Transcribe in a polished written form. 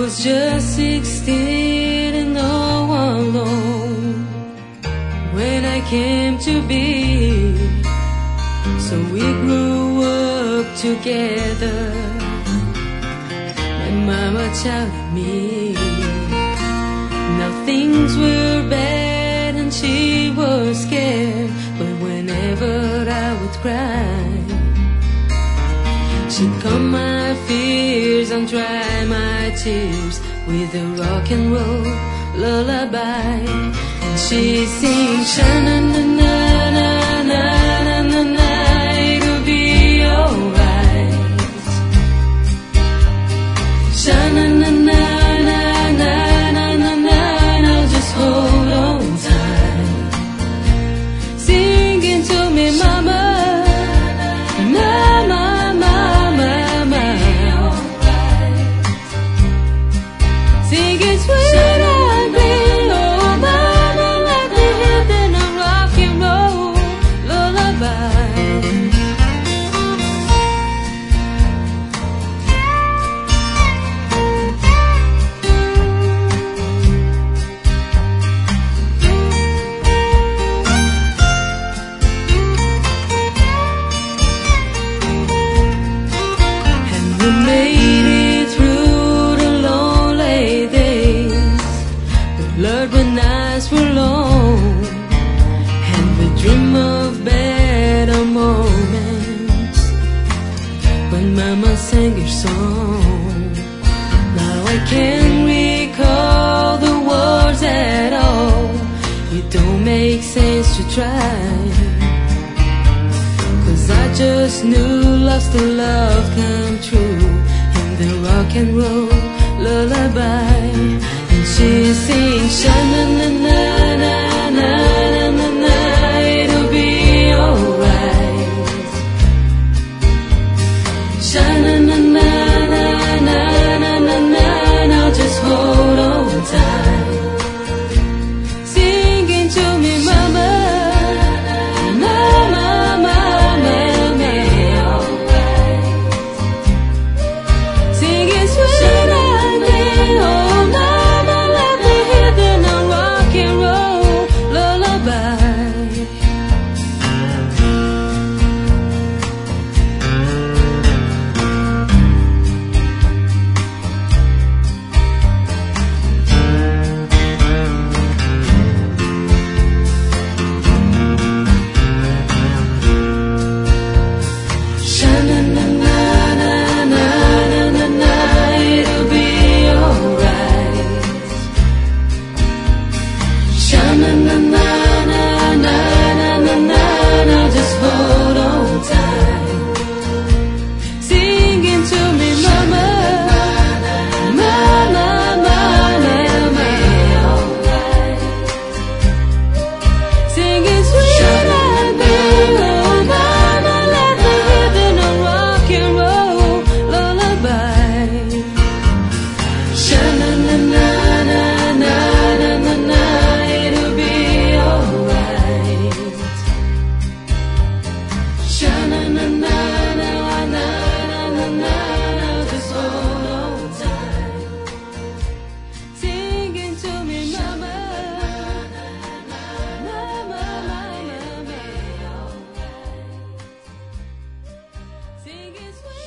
was just 16 and all alone when I came to be. So we grew up together. My mama taught me now things were bad and she was scared, but whenever I would cry, she'd calm my fears and dry my tears with a rock and roll lullaby. And she'd sing sha-na-na-na-na-na-na-na, it'll be alright. Sha-na-na-na-na-na-na-na, just hold on tight. Singing to me, mama, mama, mama, singing sweet and green, oh mama, let me hear the rock and roll lullaby. And we made it through the lonely days. The Lord, when nights were long, and we dream of better moments when Mama sang her song. Now I can't recall the words at all. It don't make sense to try, 'cause I just knew love's the love come true in the rock and roll lullaby. And she sings sha-na-na-na-na-na-na-na, it'll be alright. Sha-na-na-na-na-na-na-na, just hold on tight. Singing to me, mama, mama, mama, singing sweet and green, oh mama, let me hear the rock and roll lullaby. Sha-na-na-na-na-na-na, it'll be alright. Sha-na-na-na-na-na-na-na, just hold on tight. Singing to me, mama, mama, mama, singing sweet and green, oh mama, let me hear the rock and roll lullaby. Sha-na-na-na-na-na-na-na, it'll be alright. Sha-na-na-na-na-na-na-na, just hold on tight. Singing to me, mama, mama, mama, singing sweet.